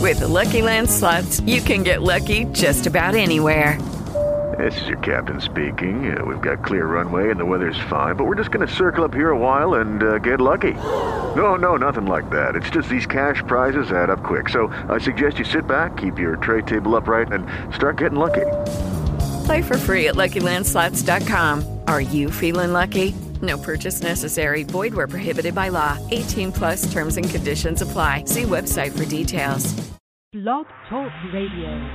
With the Lucky Land Slots, you can get lucky just about anywhere. This is your captain speaking. We've got clear runway and the weather's fine, but we're just going to circle up here a while and get lucky. No, nothing like that. It's just these cash prizes add up quick. So I suggest you sit back, keep your tray table upright, and start getting lucky. Play for free at LuckyLandSlots.com. Are you feeling lucky? No purchase necessary. Void where prohibited by law. 18 plus terms and conditions apply. See website for details. Blog Talk Radio.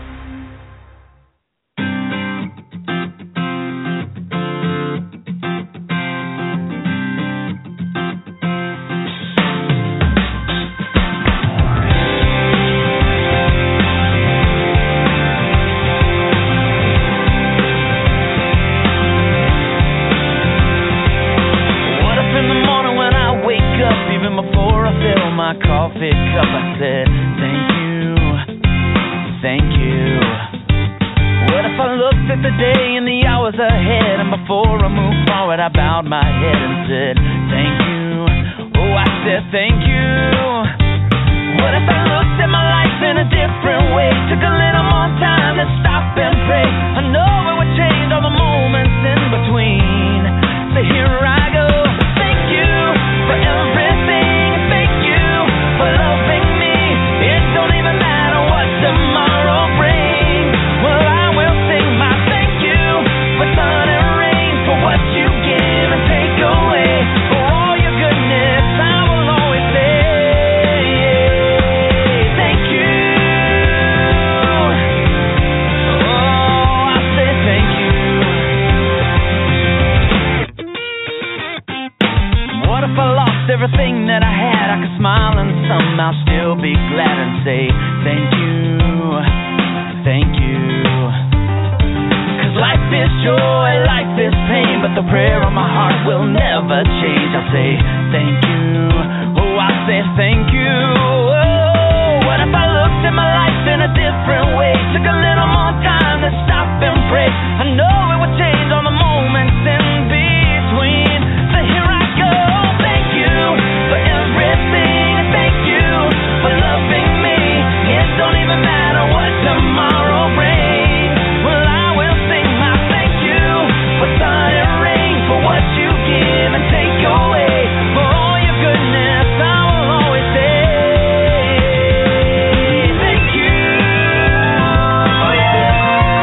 Coffee cup, I said, thank you. What if I looked at the day and the hours ahead, and before I moved forward, I bowed my head and said, thank you. Oh, I said, thank you. What if I looked at my life in a different way, took a little more time to stop and pray? I know it would change all the moments in between. So here I go. Thank you for everything. For loving me, it don't even matter what tomorrow brings. Well, I will sing my thank you for sun and rain, for what you give and take away, for all your goodness. I will always say thank you. Oh, I say thank you. What if I lost everything that I had? I could smile and somehow still be glad and say thank you, thank you. 'Cause life is joy, life is pain, but the prayer on my heart will never change. I say thank you, oh I say thank you. Oh, what if I looked at my life in a different way, took a little more time to stop and pray? I know it would change all the moments in between. So here I go, thank you for everything. Thank you for loving me. It don't even matter what tomorrow brings. Well, I will sing my thank you for sun and rain, for what you give and take away, for all your goodness. I will always say thank you. Oh, yeah.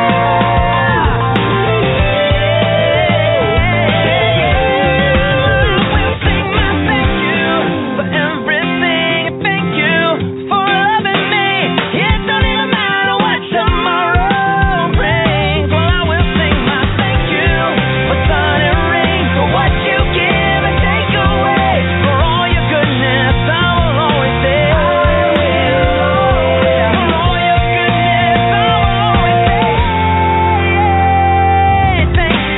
We'll sing my thank you for everything. Thank you for loving me. It don't even matter what tomorrow brings. Well, I will sing my thank you for sun and rain, for what you give and take away, for all your goodness. I will always say for all your goodness. I will always say thank you.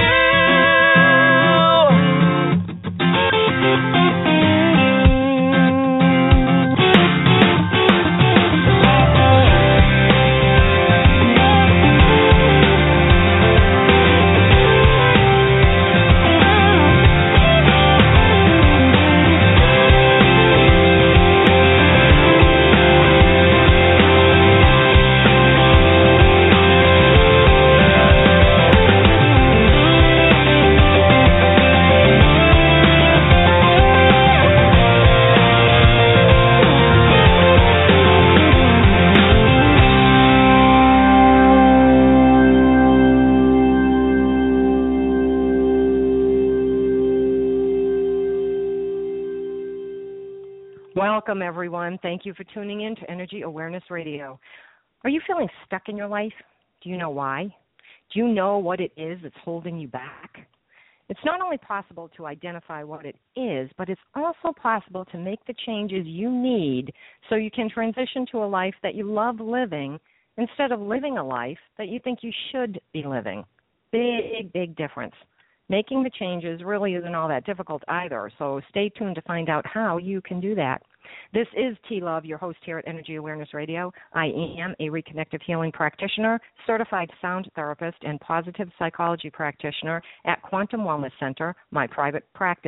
Welcome, everyone. Thank you for tuning in to Energy Awareness Radio. Are you feeling stuck in your life? Do you know why? Do you know what it is that's holding you back? It's not only possible to identify what it is, but it's also possible to make the changes you need so you can transition to a life that you love living instead of living a life that you think you should be living. Big, big difference. Making the changes really isn't all that difficult either, so stay tuned to find out how you can do that. This is T. Love, your host here at Energy Awareness Radio. I am a reconnective healing practitioner, certified sound therapist, and positive psychology practitioner at Quantum Wellness Center, my private practice,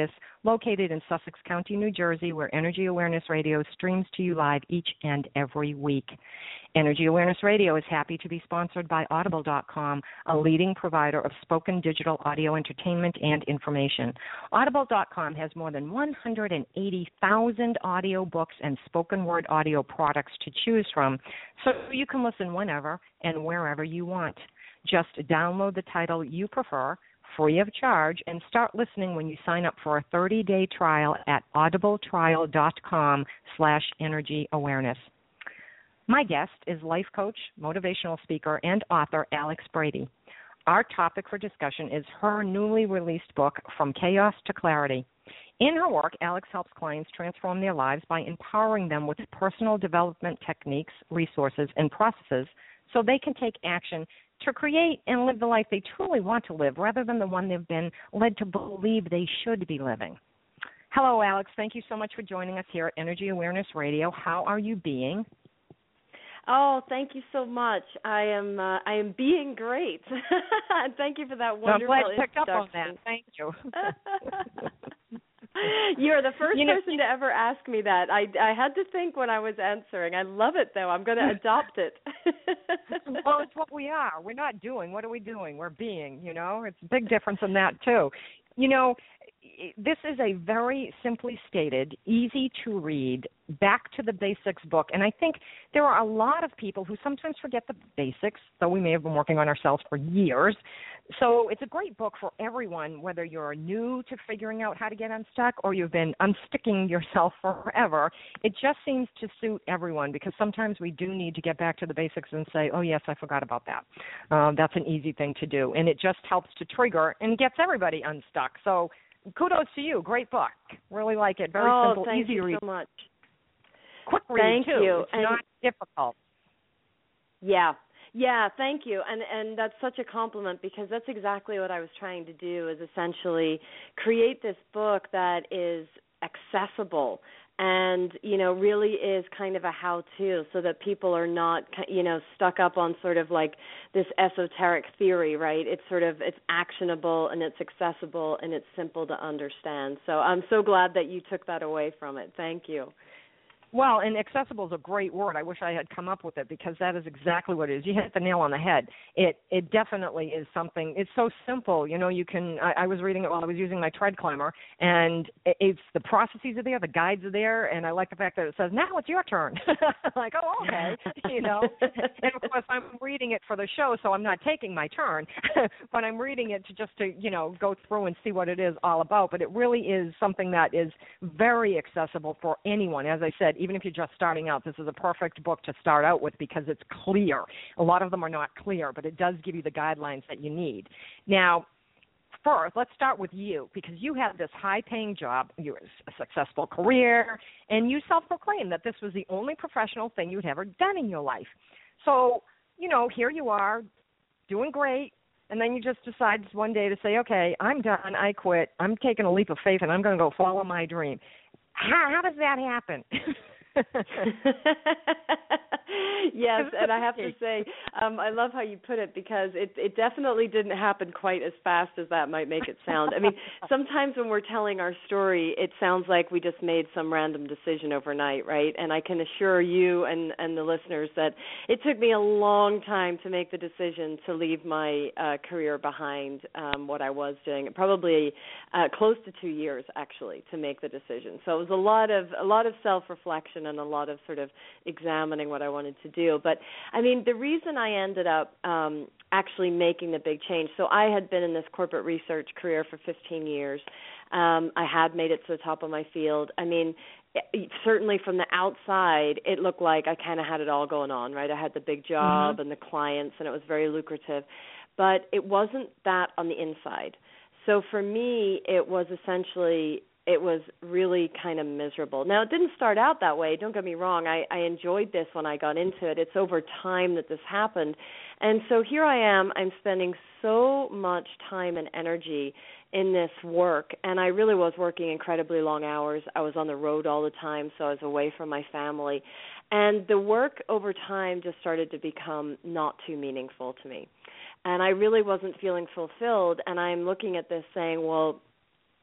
located in Sussex County, New Jersey, where Energy Awareness Radio streams to you live each and every week. Energy Awareness Radio is happy to be sponsored by Audible.com, a leading provider of spoken digital audio entertainment and information. Audible.com has more than 180,000 audio books and spoken word audio products to choose from, so you can listen whenever and wherever you want. Just download the title you prefer, free of charge, and start listening when you sign up for a 30-day trial at audibletrial.com/energyawareness. My guest is life coach, motivational speaker, and author Alex Brady. Our topic for discussion is her newly released book, From Chaos to Clarity. In her work, Alex helps clients transform their lives by empowering them with personal development techniques, resources, and processes so they can take action to create and live the life they truly want to live rather than the one they've been led to believe they should be living. Hello, Alex. Thank you so much for joining us here at Energy Awareness Radio. How are you being? Oh, thank you so much. I am being great. Thank you for that wonderful introduction. I'm glad you picked up on that. Thank you. You're the first person to ever ask me that. I had to think when I was answering. I love it, though. I'm going to adopt it. Well, it's what we are. We're not doing. What are we doing? We're being, It's a big difference in that, too. This is a very simply stated, easy to read, back to the basics book. And I think there are a lot of people who sometimes forget the basics, though we may have been working on ourselves for years. So it's a great book for everyone, whether you're new to figuring out how to get unstuck or you've been unsticking yourself forever. It just seems to suit everyone because sometimes we do need to get back to the basics and say, oh, yes, I forgot about that. That's an easy thing to do. And it just helps to trigger and gets everybody unstuck. So kudos to you. Great book. Really like it. Very simple, easy to read. Thank you so much. Quick read, too. Thank you. It's not difficult. Yeah, thank you. And that's such a compliment because that's exactly what I was trying to do is essentially create this book that is accessible and, really is kind of a how-to so that people are not, stuck up on sort of like this esoteric theory, right? It's actionable and it's accessible and it's simple to understand. So I'm so glad that you took that away from it. Thank you. Well, and accessible is a great word. I wish I had come up with it because that is exactly what it is. You hit the nail on the head. It definitely is something. It's so simple. You can. I was reading it while I was using my tread climber, and it's the processes are there, the guides are there, and I like the fact that it says now it's your turn. Like, oh, okay, And of course I'm reading it for the show, so I'm not taking my turn, but I'm reading it to go through and see what it is all about. But it really is something that is very accessible for anyone. As I said, even if you're just starting out, this is a perfect book to start out with because it's clear. A lot of them are not clear, but it does give you the guidelines that you need. Now, first, let's start with you because you have this high-paying job, you have a successful career, and you self-proclaim that this was the only professional thing you'd ever done in your life. So, here you are doing great, and then you just decide one day to say, okay, I'm done, I quit, I'm taking a leap of faith, and I'm going to go follow my dream. How does that happen? Yes, and I have to say, I love how you put it because it definitely didn't happen quite as fast as that might make it sound. I mean, sometimes when we're telling our story, it sounds like we just made some random decision overnight, right? And I can assure you and the listeners that it took me a long time to make the decision to leave my career behind, what I was doing. Probably close to 2 years, actually, to make the decision. So it was a lot of self-reflection and a lot of sort of examining what I wanted to do. But, I mean, the reason I ended up actually making the big change, so I had been in this corporate research career for 15 years. I had made it to the top of my field. I mean, certainly from the outside, it looked like I kind of had it all going on, right? I had the big job and the clients, and it was very lucrative. But it wasn't that on the inside. So for me, it was really kind of miserable. Now, it didn't start out that way. Don't get me wrong. I enjoyed this when I got into it. It's over time that this happened. And so here I am. I'm spending so much time and energy in this work, and I really was working incredibly long hours. I was on the road all the time, so I was away from my family. And the work over time just started to become not too meaningful to me. And I really wasn't feeling fulfilled, and I'm looking at this saying, well,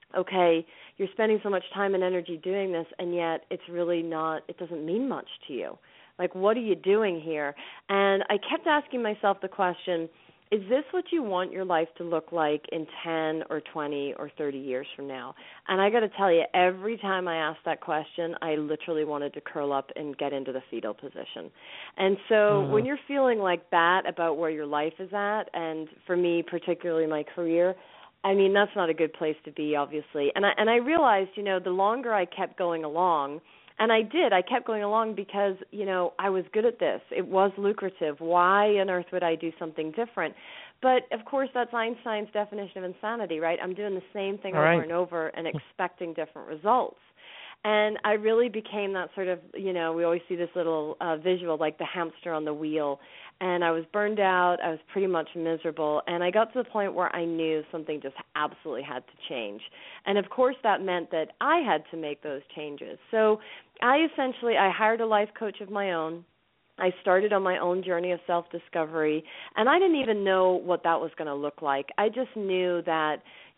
okay, you're spending so much time and energy doing this, and yet it doesn't mean much to you. Like, what are you doing here? And I kept asking myself the question, is this what you want your life to look like in 10 or 20 or 30 years from now? And I got to tell you, every time I asked that question, I literally wanted to curl up and get into the fetal position. And so when you're feeling like that about where your life is at, and for me, particularly my career, I mean, that's not a good place to be, obviously. And I realized, the longer I kept going along, and I kept going along because, I was good at this. It was lucrative. Why on earth would I do something different? But, of course, that's Einstein's definition of insanity, right? I'm doing the same thing over and over and expecting different results. And I really became that sort of, we always see this little visual, like the hamster on the wheel. And I was burned out. I was pretty much miserable. And I got to the point where I knew something just absolutely had to change. And, of course, that meant that I had to make those changes. So I hired a life coach of my own. I started on my own journey of self-discovery. And I didn't even know what that was going to look like. I just knew that,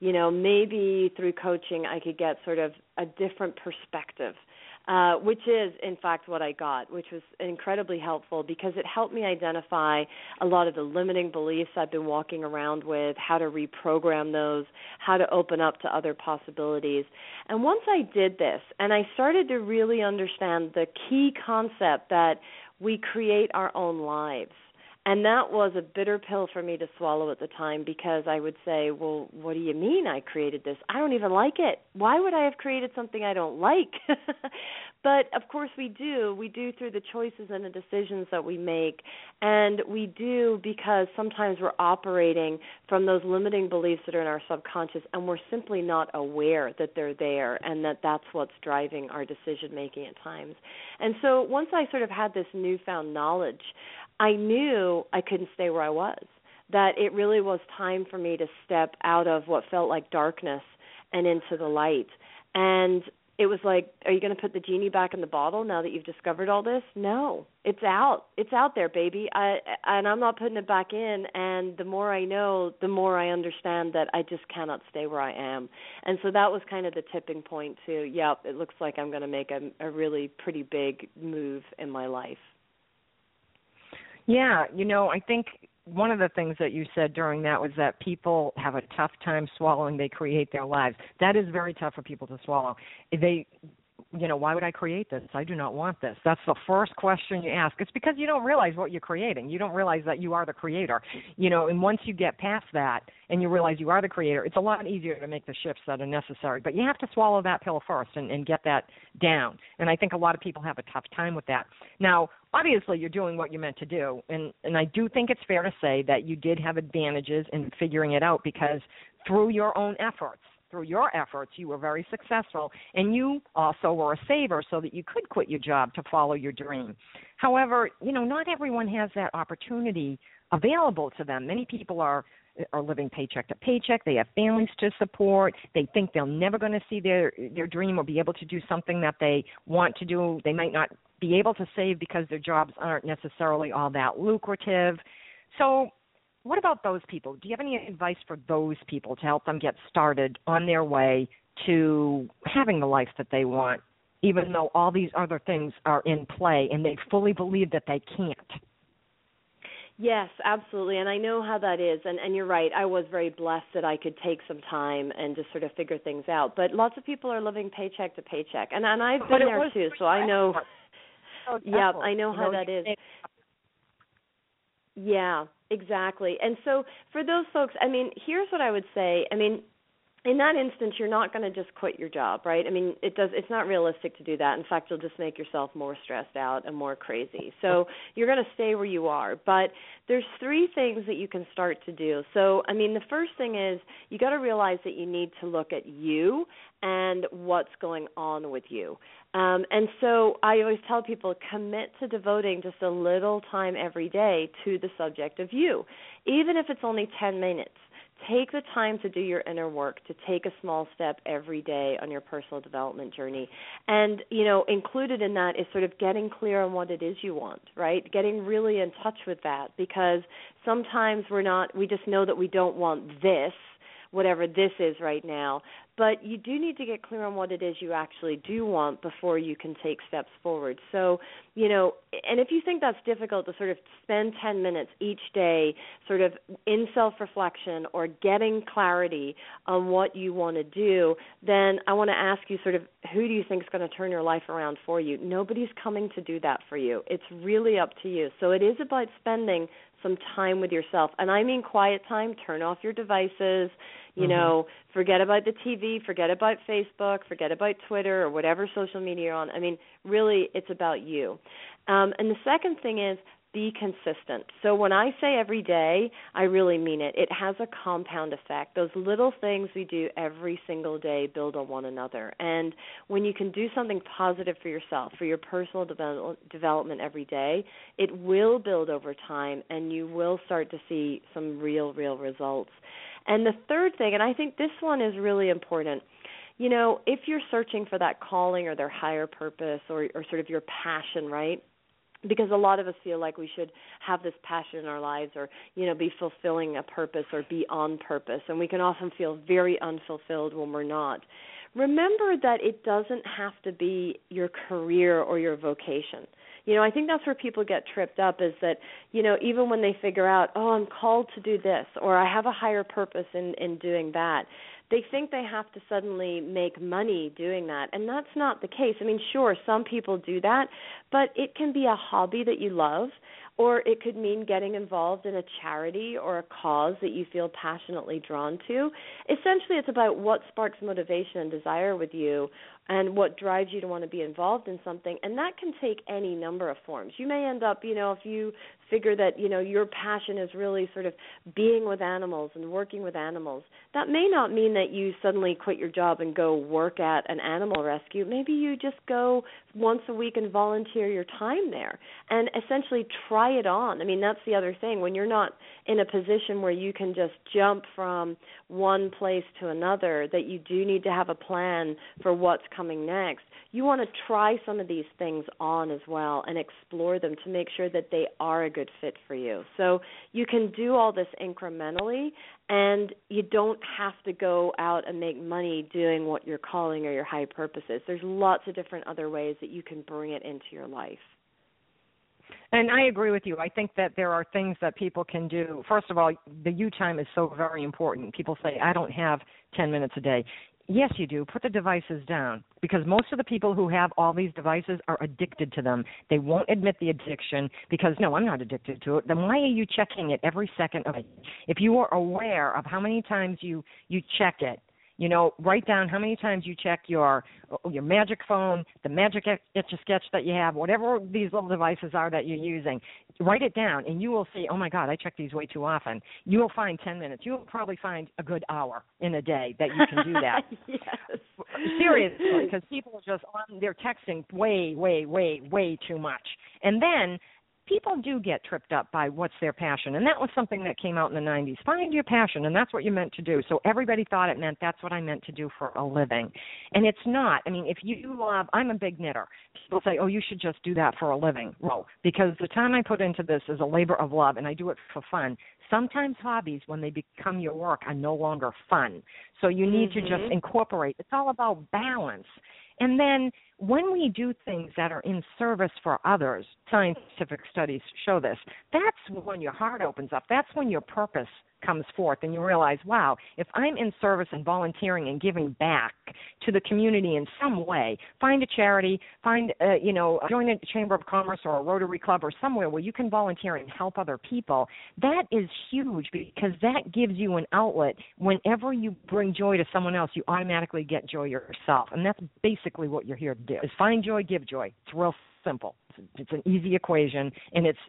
maybe through coaching I could get sort of a different perspective, which is, in fact, what I got, which was incredibly helpful because it helped me identify a lot of the limiting beliefs I've been walking around with, how to reprogram those, how to open up to other possibilities. And once I did this and I started to really understand the key concept that we create our own lives, and that was a bitter pill for me to swallow at the time because I would say, well, what do you mean I created this? I don't even like it. Why would I have created something I don't like? But, of course, we do. We do through the choices and the decisions that we make. And we do because sometimes we're operating from those limiting beliefs that are in our subconscious, and we're simply not aware that they're there and that that's what's driving our decision-making at times. And so once I sort of had this newfound knowledge, I knew I couldn't stay where I was, that it really was time for me to step out of what felt like darkness and into the light. And it was like, are you going to put the genie back in the bottle now that you've discovered all this? No, it's out. It's out there, baby. And I'm not putting it back in. And the more I know, the more I understand that I just cannot stay where I am. And so that was kind of the tipping point to, it looks like I'm going to make a really pretty big move in my life. Yeah, I think one of the things that you said during that was that people have a tough time swallowing they create their lives. That is very tough for people to swallow. Why would I create this? I do not want this. That's the first question you ask. It's because you don't realize what you're creating. You don't realize that you are the creator. And once you get past that and you realize you are the creator, it's a lot easier to make the shifts that are necessary. But you have to swallow that pill first and get that down. And I think a lot of people have a tough time with that. Now, obviously, you're doing what you're meant to do. And I do think it's fair to say that you did have advantages in figuring it out because through your own efforts, you were very successful, and you also were a saver so that you could quit your job to follow your dream. However, not everyone has that opportunity available to them. Many people are living paycheck to paycheck. They have families to support. They think they're never going to see their dream or be able to do something that they want to do. They might not be able to save because their jobs aren't necessarily all that lucrative. So what about those people? Do you have any advice for those people to help them get started on their way to having the life that they want, even though all these other things are in play and they fully believe that they can't? Yes, absolutely, and I know how that is, and you're right. I was very blessed that I could take some time and just sort of figure things out, but lots of people are living paycheck to paycheck, and I've been there too, so I know. Yeah, I know how that is. Yeah, exactly. And so for those folks, here's what I would say. In that instance, you're not going to just quit your job, right? It's not realistic to do that. In fact, you'll just make yourself more stressed out and more crazy. So you're going to stay where you are. But there's three things that you can start to do. So, the first thing is you got to realize that you need to look at you and what's going on with you. And so I always tell people, commit to devoting just a little time every day to the subject of you, even if it's only 10 minutes. Take the time to do your inner work, to take a small step every day on your personal development journey. And, included in that is sort of getting clear on what it is you want, right? Getting really in touch with that, because sometimes we just know that we don't want this, whatever this is right now, but you do need to get clear on what it is you actually do want before you can take steps forward. So, and if you think that's difficult to sort of spend 10 minutes each day sort of in self-reflection or getting clarity on what you want to do, then I want to ask you sort of, who do you think is going to turn your life around for you? Nobody's coming to do that for you. It's really up to you. So it is about spending some time with yourself. And I mean quiet time. Turn off your devices. Forget about the TV, forget about Facebook, forget about Twitter or whatever social media you're on. I mean, really, it's about you. And the second thing is, be consistent. So when I say every day, I really mean it. It has a compound effect. Those little things we do every single day build on one another. And when you can do something positive for yourself, for your personal development every day, it will build over time, and you will start to see some real results. And the third thing, and I think this one is really important, if you're searching for that calling or their higher purpose or sort of your passion, right? Because a lot of us feel like we should have this passion in our lives or, be fulfilling a purpose or be on purpose. And we can often feel very unfulfilled when we're not. Remember that it doesn't have to be your career or your vocation. I think that's where people get tripped up is that, even when they figure out, I'm called to do this or I have a higher purpose in doing that, they think they have to suddenly make money doing that, and that's not the case. I mean, sure, some people do that, but it can be a hobby that you love, or it could mean getting involved in a charity or a cause that you feel passionately drawn to. Essentially, it's about what sparks motivation and desire with you and what drives you to want to be involved in something, and that can take any number of forms. You may end up, if you figure that, your passion is really sort of being with animals and working with animals, that may not mean that you suddenly quit your job and go work at an animal rescue. Maybe you just go once a week and volunteer your time there and essentially try it on. I mean, that's the other thing. When you're not in a position where you can just jump from one place to another, that you do need to have a plan for what's coming next. You want to try some of these things on as well and explore them to make sure that they are a good fit for you. So you can do all this incrementally, and you don't have to go out and make money doing what your calling or your high purpose is. There's lots of different other ways that you can bring it into your life. And I agree with you. I think that there are things that people can do. First of all, the you time is so very important. People say, I don't have 10 minutes a day. Yes, you do. Put the devices down, because most of the people who have all these devices are addicted to them. They won't admit the addiction because, no, I'm not addicted to it. Then why are you checking it every second of it? If you are aware of how many times you check it, write down how many times you check your Magic Phone, the Magic Etch-a-Sketch that you have, whatever these little devices are that you're using. Write it down, and you will see, oh, my God, I check these way too often. You will find 10 minutes. You will probably find a good hour in a day that you can do that. Yes. Seriously, because people are just they're texting way too much. And then people do get tripped up by what's their passion, and that was something that came out in the 90s. Find your passion, and that's what you're meant to do. So everybody thought it meant that's what I meant to do for a living, and it's not. I mean, if you love, I'm a big knitter. People say, you should just do that for a living. Well, because the time I put into this is a labor of love, and I do it for fun. Sometimes hobbies, when they become your work, are no longer fun. So you need to just incorporate. It's all about balance. And then when we do things that are in service for others, scientific studies show this, that's when your heart opens up. That's when your purpose comes forth and you realize, wow, if I'm in service and volunteering and giving back to the community in some way, find a charity, join a Chamber of Commerce or a Rotary Club or somewhere where you can volunteer and help other people, that is huge because that gives you an outlet. Whenever you bring joy to someone else, you automatically get joy yourself. And that's basically what you're here to do, is find joy, give joy. It's real simple. It's an easy equation, and it's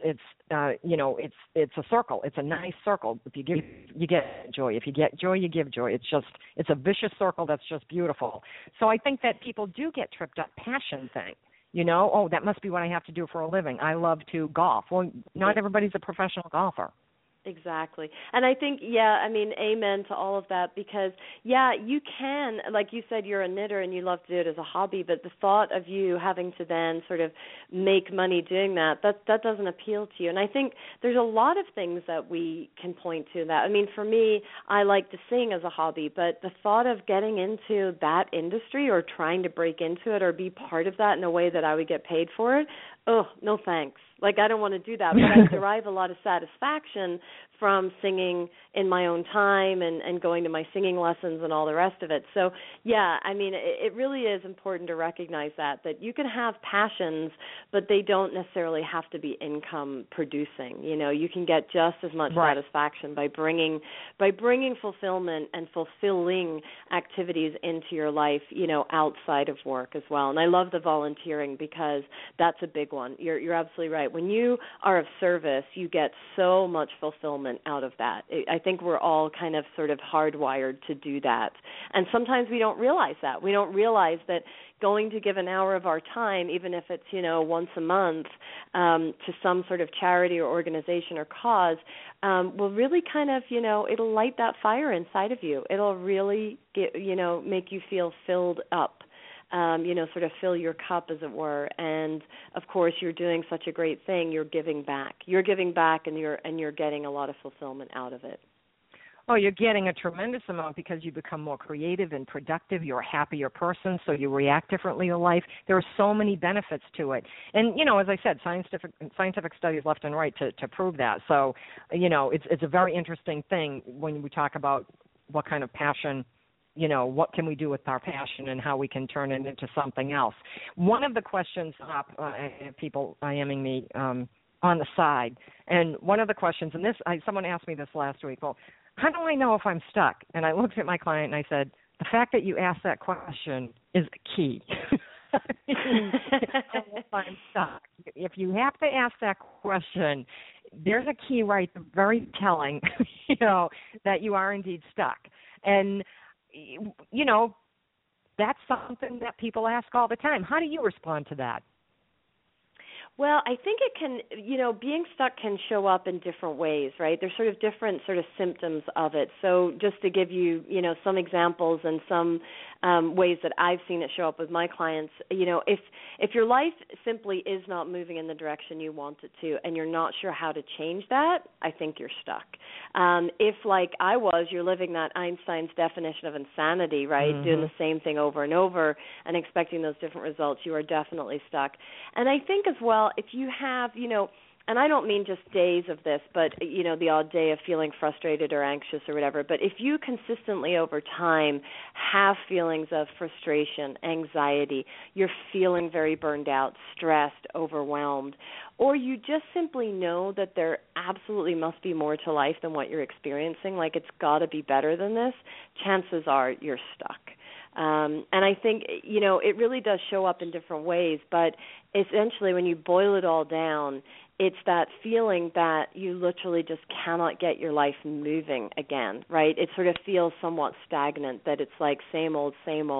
a circle. It's a nice circle. If you give, you get joy. If you get joy, you give joy. It's a vicious circle that's just beautiful. So I think that people do get tripped up. Passion thing. That must be what I have to do for a living. I love to golf. Well, not everybody's a professional golfer. Exactly. And I think, amen to all of that, because, you can, like you said, you're a knitter and you love to do it as a hobby, but the thought of you having to then sort of make money doing that doesn't appeal to you. And I think there's a lot of things that we can point to that. I mean, for me, I like to sing as a hobby, but the thought of getting into that industry or trying to break into it or be part of that in a way that I would get paid for it, no thanks. Like, I don't want to do that, but I derive a lot of satisfaction from singing in my own time and going to my singing lessons and all the rest of it. So, it really is important to recognize that you can have passions, but they don't necessarily have to be income producing. You know, you can get just as much satisfaction by bringing fulfillment and fulfilling activities into your life, outside of work as well. And I love the volunteering because that's a big one. You're absolutely right. When you are of service, you get so much fulfillment out of that. I think we're all kind of sort of hardwired to do that. And sometimes we don't realize that. We don't realize that going to give an hour of our time, even if it's, once a month, to some sort of charity or organization or cause, will really kind of, it'll light that fire inside of you. It'll really make you feel filled up. Sort of fill your cup, as it were. And of course, you're doing such a great thing. You're giving back. You're giving back, and you're getting a lot of fulfillment out of it. Oh, you're getting a tremendous amount because you become more creative and productive. You're a happier person, so you react differently to life. There are so many benefits to it. And, as I said, scientific studies left and right to prove that. So, it's a very interesting thing when we talk about what kind of passion, what can we do with our passion and how we can turn it into something else. One of the questions up, people IMing me on the side, and one of the questions, and someone asked me this last week, well, how do I know if I'm stuck? And I looked at my client and I said, the fact that you asked that question is key. If I'm stuck. If you have to ask that question, there's a key right there, very telling, that you are indeed stuck. And that's something that people ask all the time. How do you respond to that? Well, I think it can, being stuck can show up in different ways, right? There's sort of different sort of symptoms of it. So just to give you, some examples and some ways that I've seen it show up with my clients, if your life simply is not moving in the direction you want it to and you're not sure how to change that, I think you're stuck. If, like I was, you're living that Einstein's definition of insanity, right, doing the same thing over and over and expecting those different results, you are definitely stuck. And I think as well, if you have, and I don't mean just days of this, but, the odd day of feeling frustrated or anxious or whatever, but if you consistently over time have feelings of frustration, anxiety, you're feeling very burned out, stressed, overwhelmed, or you just simply know that there absolutely must be more to life than what you're experiencing, like it's got to be better than this, chances are you're stuck. And I think, it really does show up in different ways, but essentially when you boil it all down, it's that feeling that you literally just cannot get your life moving again, right? It sort of feels somewhat stagnant, that it's like same old,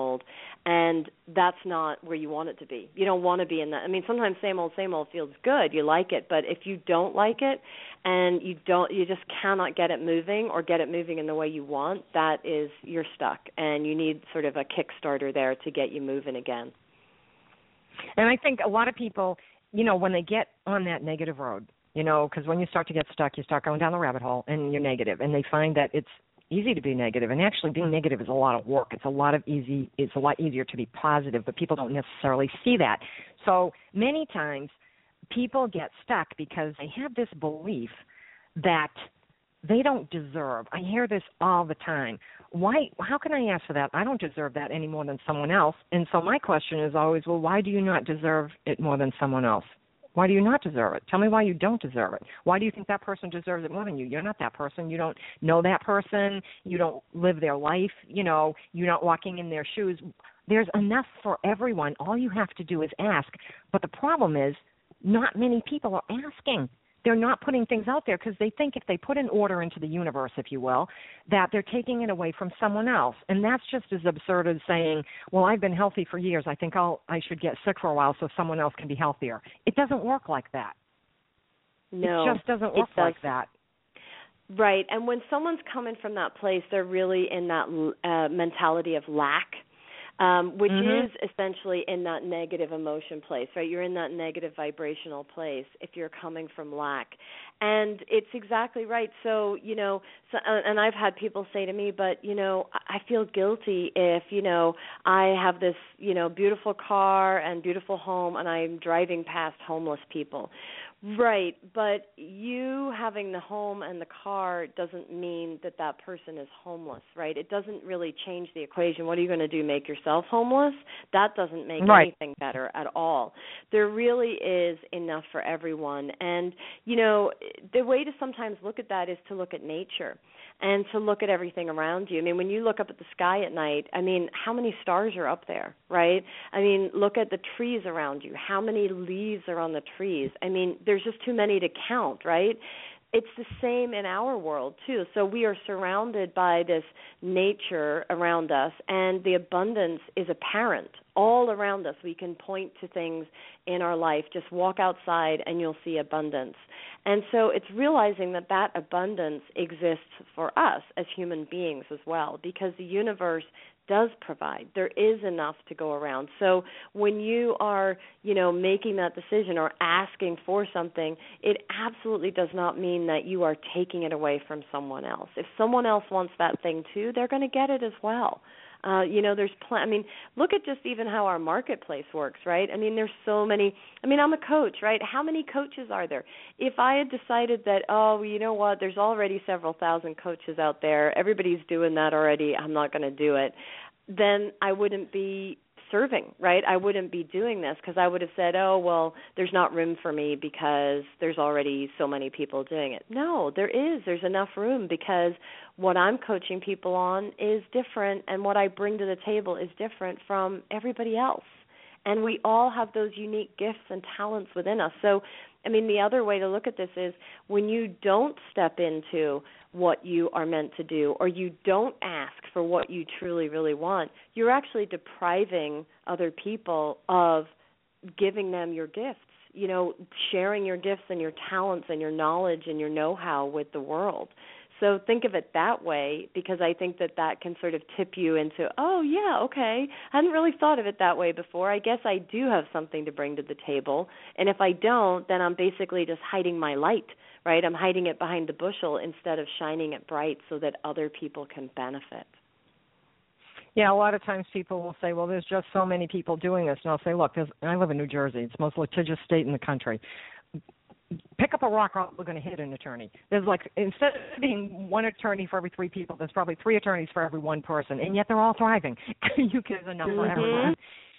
and that's not where you want it to be. You don't want to be in that. I mean, sometimes same old feels good. You like it, but if you don't like it and you just cannot get it moving or get it moving in the way you want, you're stuck, and you need sort of a Kickstarter there to get you moving again. And I think a lot of people, when they get on that negative road, because when you start to get stuck, you start going down the rabbit hole and you're negative, and they find that it's easy to be negative, and actually being negative is a lot of work. It's a lot easier to be positive, but people don't necessarily see that. So many times people get stuck because they have this belief that they don't deserve. I hear this all the time. Why? How can I ask for that? I don't deserve that any more than someone else. And so my question is always, well, why do you not deserve it more than someone else? Why do you not deserve it? Tell me why you don't deserve it. Why do you think that person deserves it more than you? You're not that person. You don't know that person. You don't live their life. You're not walking in their shoes. There's enough for everyone. All you have to do is ask. But the problem is not many people are asking. They're not putting things out there because they think if they put an order into the universe, if you will, that they're taking it away from someone else. And that's just as absurd as saying, well, I've been healthy for years. I think I should get sick for a while so someone else can be healthier. It doesn't work like that. No. It just doesn't work like that. Right. And when someone's coming from that place, they're really in that mentality of lack. Which is essentially in that negative emotion place, right? You're in that negative vibrational place if you're coming from lack. And it's exactly right. So, and I've had people say to me, but, I feel guilty if, I have this, beautiful car and beautiful home and I'm driving past homeless people. Right, but you having the home and the car doesn't mean that that person is homeless, right? It doesn't really change the equation. What are you going to do, make yourself homeless? That doesn't make anything better at all. There really is enough for everyone. And, the way to sometimes look at that is to look at nature and to look at everything around you. I mean, when you look up at the sky at night, how many stars are up there, right? Look at the trees around you. How many leaves are on the trees? There's just too many to count, right? It's the same in our world, too. So we are surrounded by this nature around us, and the abundance is apparent all around us. We can point to things in our life. Just walk outside, and you'll see abundance. And so it's realizing that that abundance exists for us as human beings as well, because the universe does provide. There is enough to go around. So when you are, making that decision or asking for something, it absolutely does not mean that you are taking it away from someone else. If someone else wants that thing too, they're going to get it as well. There's look at just even how our marketplace works, right? There's so many. I'm a coach, right? How many coaches are there? If I had decided that, there's already several thousand coaches out there, everybody's doing that already, I'm not going to do it, then I wouldn't be serving, right? I wouldn't be doing this because I would have said, there's not room for me because there's already so many people doing it. No, there's enough room because what I'm coaching people on is different and what I bring to the table is different from everybody else. And we all have those unique gifts and talents within us. So, the other way to look at this is when you don't step into what you are meant to do or you don't ask for what you truly, really want, you're actually depriving other people of giving them your gifts, sharing your gifts and your talents and your knowledge and your know-how with the world. So think of it that way because I think that can sort of tip you into, I hadn't really thought of it that way before. I guess I do have something to bring to the table. And if I don't, then I'm basically just hiding my light, right? I'm hiding it behind the bushel instead of shining it bright so that other people can benefit. Yeah, a lot of times people will say, there's just so many people doing this. And I'll say, look, I live in New Jersey. It's the most litigious state in the country. Pick up a rock, we're going to hit an attorney. There's instead of being one attorney for every three people, there's probably three attorneys for every one person, and yet they're all thriving. You give enough for everyone.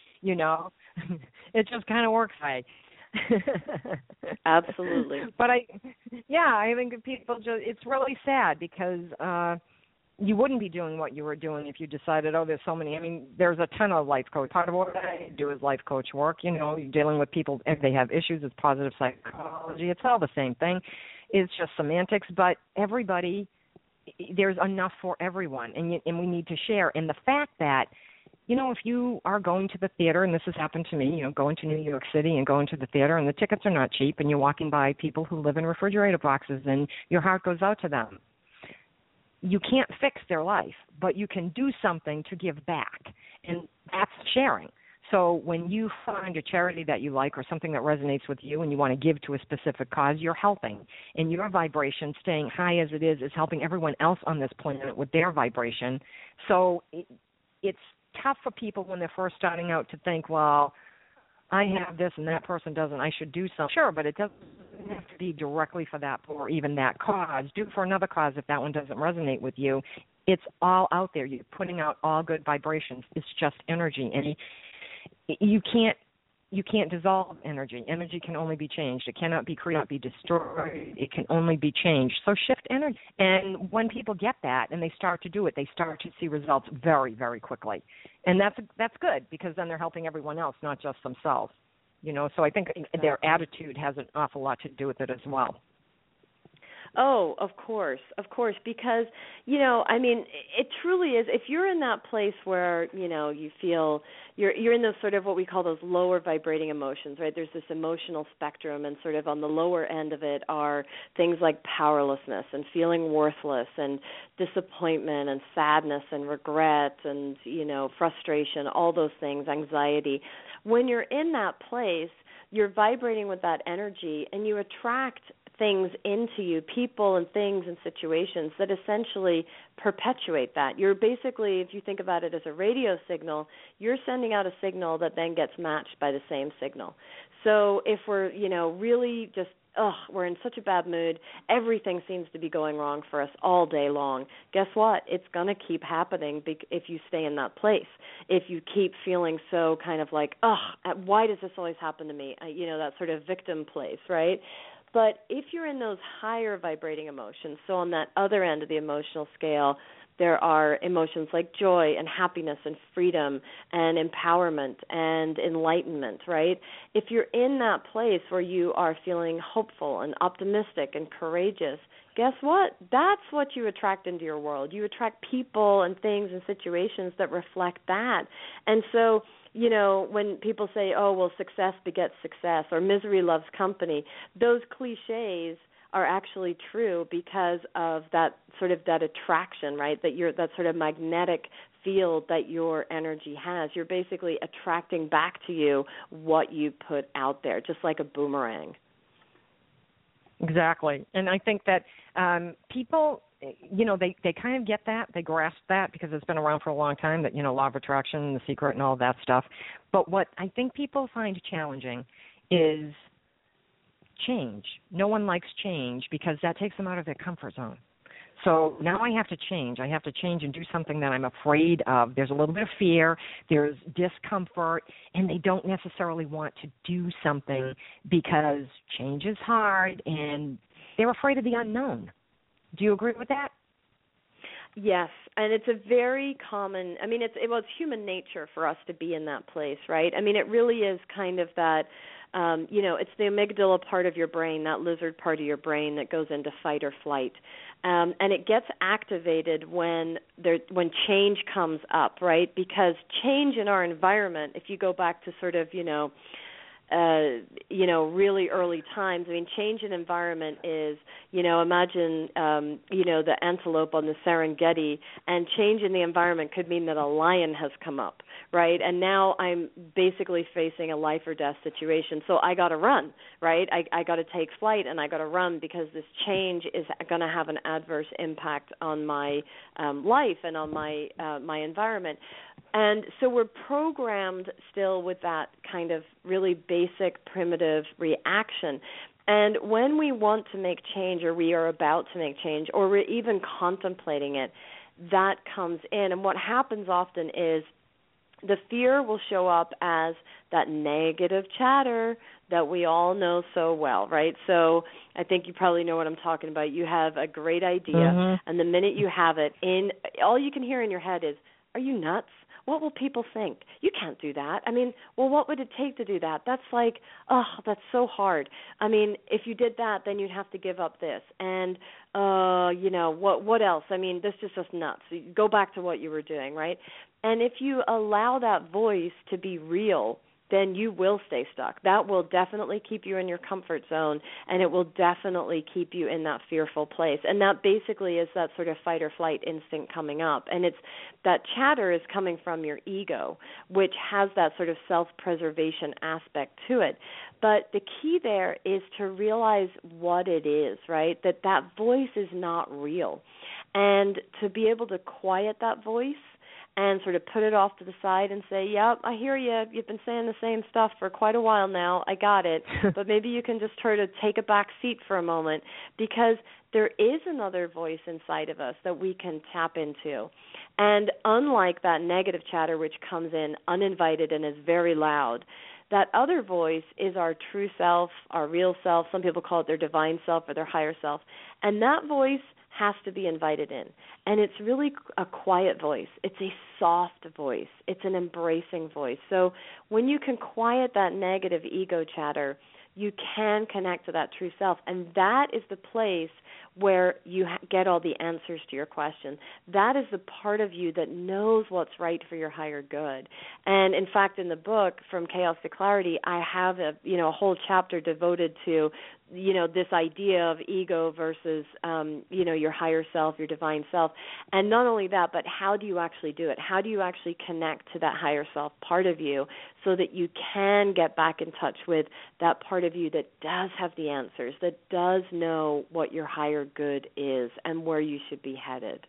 It just kind of works right. Absolutely. But I think people it's really sad because you wouldn't be doing what you were doing if you decided, there's so many. There's a ton of life coach. Part of what I do is life coach work. You're dealing with people if they have issues. It's positive psychology. It's all the same thing. It's just semantics. But everybody, there's enough for everyone, and we need to share. And the fact that, if you are going to the theater, and this has happened to me, going to New York City and going to the theater, and the tickets are not cheap, and you're walking by people who live in refrigerator boxes, and your heart goes out to them. You can't fix their life, but you can do something to give back, and that's sharing. So when you find a charity that you like or something that resonates with you and you want to give to a specific cause, you're helping. And your vibration, staying high as it is helping everyone else on this planet with their vibration. So it's tough for people when they're first starting out to think, I have this and that person doesn't, I should do something. Sure, but it doesn't have to be directly for that or even that cause. Do it for another cause if that one doesn't resonate with you. It's all out there. You're putting out all good vibrations. It's just energy. And you can't dissolve energy. Energy can only be changed. It cannot be created, be destroyed. It can only be changed. So shift energy. And when people get that and they start to do it, they start to see results very, very quickly. And that's good because then they're helping everyone else, not just themselves. So I think their attitude has an awful lot to do with it as well. Oh, of course, because, I mean, it truly is. If you're in that place where, you feel you're in those sort of what we call those lower vibrating emotions, right? There's this emotional spectrum, and sort of on the lower end of it are things like powerlessness and feeling worthless and disappointment and sadness and regret and, frustration, all those things, anxiety. When you're in that place, you're vibrating with that energy, and you attract things into you, people and things and situations that essentially perpetuate that. You're basically, if you think about it as a radio signal, you're sending out a signal that then gets matched by the same signal. So if we're, really just, we're in such a bad mood, everything seems to be going wrong for us all day long, guess what? It's going to keep happening if you stay in that place. If you keep feeling so kind of like, why does this always happen to me? That sort of victim place, right? But if you're in those higher vibrating emotions, so on that other end of the emotional scale, there are emotions like joy and happiness and freedom and empowerment and enlightenment, right? If you're in that place where you are feeling hopeful and optimistic and courageous, guess what? That's what you attract into your world. You attract people and things and situations that reflect that. And so, when people say, success begets success or misery loves company, those cliches are actually true because of that attraction, right? That sort of magnetic field that your energy has. You're basically attracting back to you what you put out there, just like a boomerang. Exactly. And I think that people, they kind of get that. They grasp that because it's been around for a long time, that, law of attraction, The Secret, and all that stuff. But what I think people find challenging is change. No one likes change because that takes them out of their comfort zone. So now I have to change. I have to change and do something that I'm afraid of. There's a little bit of fear. There's discomfort, and they don't necessarily want to do something because change is hard, and they're afraid of the unknown. Do you agree with that? Yes, and it's a very common, it's human nature for us to be in that place, right? It really is kind of that, it's the amygdala part of your brain, that lizard part of your brain that goes into fight or flight. And it gets activated when change comes up, right? Because change in our environment, if you go back to sort of, really early times. Change in environment is, imagine, the antelope on the Serengeti, and change in the environment could mean that a lion has come up, right? And now I'm basically facing a life or death situation, so I got to run, right? I got to take flight, and I got to run because this change is going to have an adverse impact on my life and on my environment. And so we're programmed still with that kind of really basic, primitive reaction. And when we want to make change, or we are about to make change, or we're even contemplating it, that comes in. And what happens often is the fear will show up as that negative chatter that we all know so well, right? So I think you probably know what I'm talking about. You have a great idea, and the minute you have it, all you can hear in your head is, "Are you nuts? What will people think? You can't do that. What would it take to do that? That's like, that's so hard. If you did that, then you'd have to give up this. And, what else? This is just nuts. So you go back to what you were doing, right? And if you allow that voice to be real, then you will stay stuck. That will definitely keep you in your comfort zone, and it will definitely keep you in that fearful place. And that basically is that sort of fight or flight instinct coming up. And it's that chatter is coming from your ego, which has that sort of self-preservation aspect to it. But the key there is to realize what it is, right? That voice is not real. And to be able to quiet that voice and sort of put it off to the side and say, yep, I hear you. You've been saying the same stuff for quite a while now. I got it. But maybe you can just try to take a back seat for a moment, because there is another voice inside of us that we can tap into. And unlike that negative chatter, which comes in uninvited and is very loud, that other voice is our true self, our real self. Some people call it their divine self or their higher self. And that voice has to be invited in. And it's really a quiet voice. It's a soft voice. It's an embracing voice. So when you can quiet that negative ego chatter, you can connect to that true self. And that is the place where you get all the answers to your question. That is the part of you that knows what's right for your higher good. And in fact, in the book, From Chaos to Clarity, I have a whole chapter devoted to this idea of ego versus, your higher self, your divine self. And not only that, but how do you actually do it? How do you actually connect to that higher self part of you so that you can get back in touch with that part of you that does have the answers, that does know what your higher good is and where you should be headed?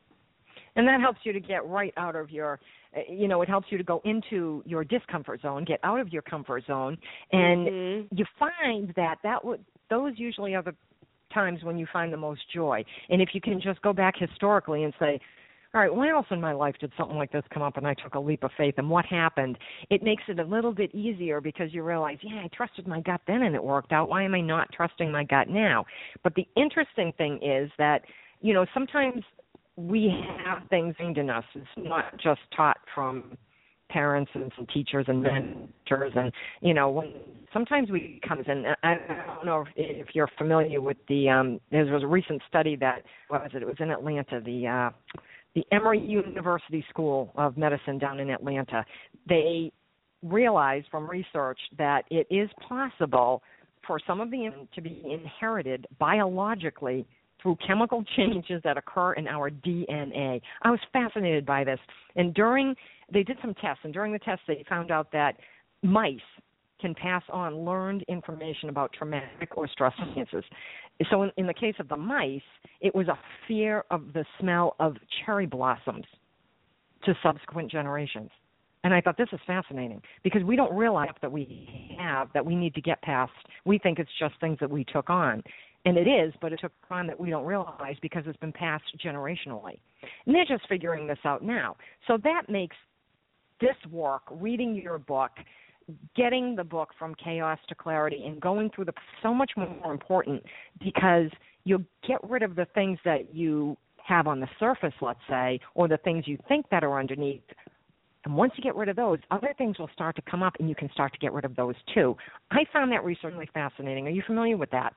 And that helps you to get right out of your, it helps you to go into your discomfort zone, get out of your comfort zone, and you find that those usually are the times when you find the most joy. And if you can just go back historically and say, all right, when else in my life did something like this come up and I took a leap of faith, and what happened? It makes it a little bit easier because you realize, I trusted my gut then and it worked out. Why am I not trusting my gut now? But the interesting thing is that, sometimes we have things aimed in us. It's not just taught from parents and some teachers and mentors. And, when sometimes we come in, I don't know if you're familiar with there was a recent study that, it was in Atlanta, the Emory University School of Medicine down in Atlanta. They realized from research that it is possible for some of the to be inherited biologically through chemical changes that occur in our DNA. I was fascinated by this. And they did some tests, and during the tests they found out that mice can pass on learned information about traumatic or stressful experiences. So in the case of the mice, it was a fear of the smell of cherry blossoms to subsequent generations. And I thought, this is fascinating, because we don't realize that we need to get past. We think it's just things that we took on. And it is, but it took time that we don't realize because it's been passed generationally. And they're just figuring this out now. So that makes this work, reading your book, getting the book From Chaos to Clarity, and going through so much more important, because you'll get rid of the things that you have on the surface, let's say, or the things you think that are underneath. And once you get rid of those, other things will start to come up, and you can start to get rid of those too. I found that research really fascinating. Are you familiar with that?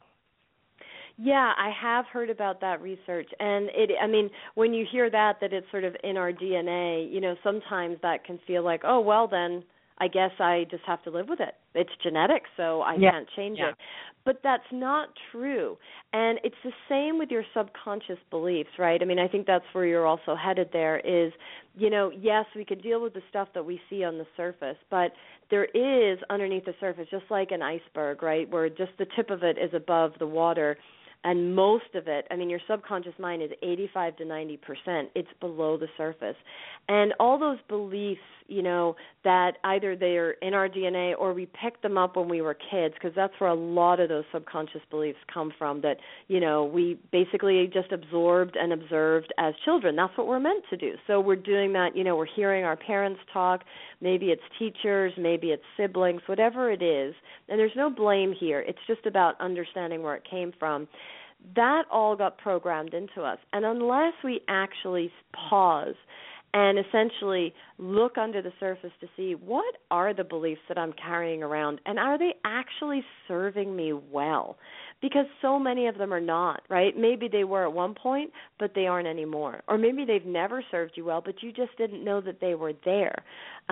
Yeah, I have heard about that research, and when you hear that it's sort of in our DNA, sometimes that can feel like, oh, well then, I guess I just have to live with it. It's genetic, so I can't change it. But that's not true. And it's the same with your subconscious beliefs, right? I think that's where you're also headed there is, yes, we can deal with the stuff that we see on the surface, but there is underneath the surface, just like an iceberg, right, where just the tip of it is above the water. And most of it, your subconscious mind is 85 to 90%. It's below the surface. And all those beliefs, that either they're in our DNA or we picked them up when we were kids, because that's where a lot of those subconscious beliefs come from, that, we basically just absorbed and observed as children. That's what we're meant to do. So we're doing that, we're hearing our parents talk. Maybe it's teachers, maybe it's siblings, whatever it is. And there's no blame here. It's just about understanding where it came from. That all got programmed into us. And unless we actually pause and essentially look under the surface to see what are the beliefs that I'm carrying around, and are they actually serving me well? Because so many of them are not, right? Maybe they were at one point, but they aren't anymore. Or maybe they've never served you well, but you just didn't know that they were there.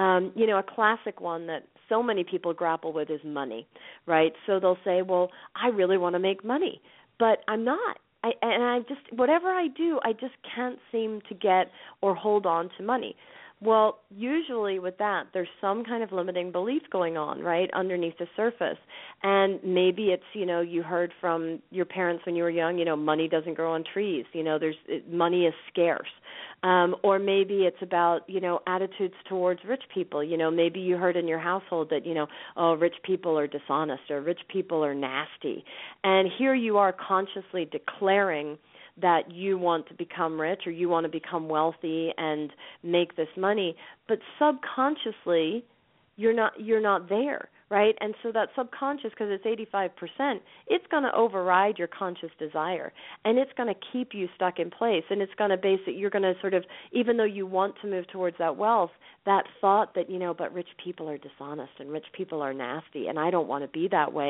A classic one that so many people grapple with is money, right? So they'll say, well, I really want to make money, but I'm not. Whatever I do, I just can't seem to get or hold on to money. Well, usually with that, there's some kind of limiting belief going on, right, underneath the surface. And maybe it's, you heard from your parents when you were young, money doesn't grow on trees. Money is scarce. Or maybe it's about, attitudes towards rich people. Maybe you heard in your household that, rich people are dishonest or rich people are nasty. And here you are consciously declaring that you want to become rich or you want to become wealthy and make this money, but subconsciously you're not there, right? And so that subconscious, because it's 85%, it's going to override your conscious desire, and it's going to keep you stuck in place, and it's going to you're going to sort of, even though you want to move towards that wealth, that thought that, but rich people are dishonest and rich people are nasty and I don't want to be that way,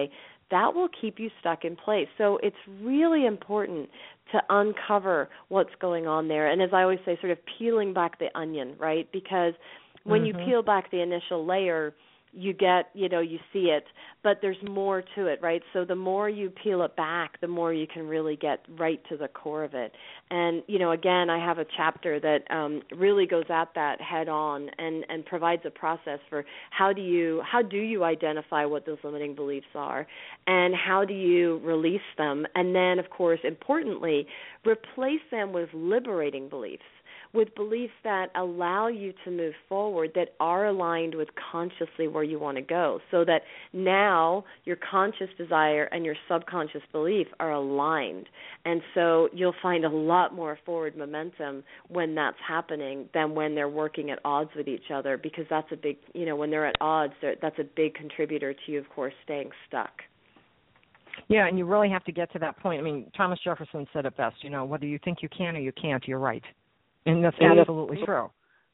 that will keep you stuck in place. So it's really important to uncover what's going on there. And as I always say, sort of peeling back the onion, right? Because when you peel back the initial layer, you get, you see it, but there's more to it, right? So the more you peel it back, the more you can really get right to the core of it. And, again, I have a chapter that really goes at that head on and provides a process for how do you identify what those limiting beliefs are, and how do you release them, and then, of course, importantly, replace them with liberating beliefs, with beliefs that allow you to move forward, that are aligned with consciously where you want to go, so that now your conscious desire and your subconscious belief are aligned. And so you'll find a lot more forward momentum when that's happening than when they're working at odds with each other, because that's a big, when they're at odds, that's a big contributor to you, of course, staying stuck. Yeah, and you really have to get to that point. I mean, Thomas Jefferson said it best, whether you think you can or you can't, you're right. And that's absolutely true,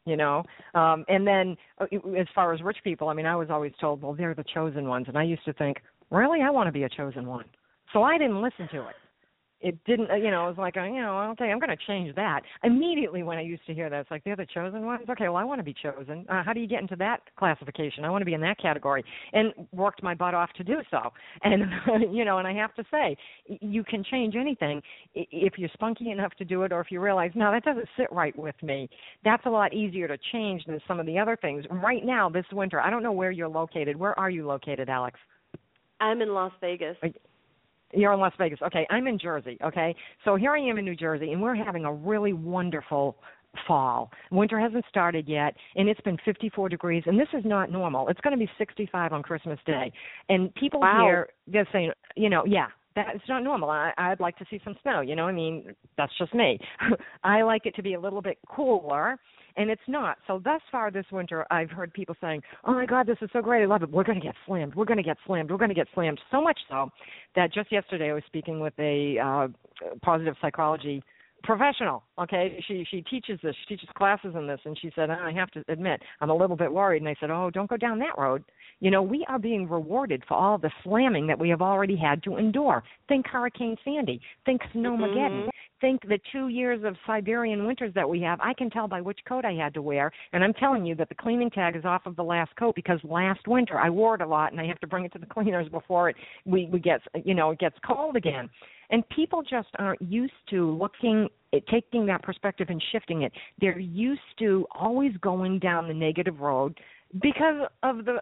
And then as far as rich people, I mean, I was always told, well, they're the chosen ones. And I used to think, really, I want to be a chosen one. So I didn't listen to it. It didn't, it was like, I don't think I'm going to change that. Immediately when I used to hear that, it's like, they're the chosen ones? Okay, well, I want to be chosen. How do you get into that classification? I want to be in that category. And worked my butt off to do so. And, and I have to say, you can change anything if you're spunky enough to do it, or if you realize, no, that doesn't sit right with me. That's a lot easier to change than some of the other things. Right now, this winter, I don't know where you're located. Where are you located, Alex? I'm in Las Vegas. You're in Las Vegas. Okay, I'm in Jersey, okay? So here I am in New Jersey, and we're having a really wonderful fall. Winter hasn't started yet, and it's been 54 degrees, and this is not normal. It's going to be 65 on Christmas Day. And people here, they're saying, it's not normal. I'd like to see some snow, that's just me. I like it to be a little bit cooler, and it's not. So thus far this winter, I've heard people saying, oh, my God, this is so great. I love it. We're going to get slammed. We're going to get slammed. We're going to get slammed. So much so that just yesterday I was speaking with a positive psychology professional, okay? She teaches this. She teaches classes in this, and she said, I have to admit, I'm a little bit worried. And I said, oh, don't go down that road. We are being rewarded for all the slamming that we have already had to endure. Think Hurricane Sandy. Think Snowmageddon. Think the 2 years of Siberian winters that we have. I can tell by which coat I had to wear, and I'm telling you that the cleaning tag is off of the last coat, because last winter I wore it a lot, and I have to bring it to the cleaners before it gets cold again. And people just aren't used to taking that perspective and shifting it. They're used to always going down the negative road because of the,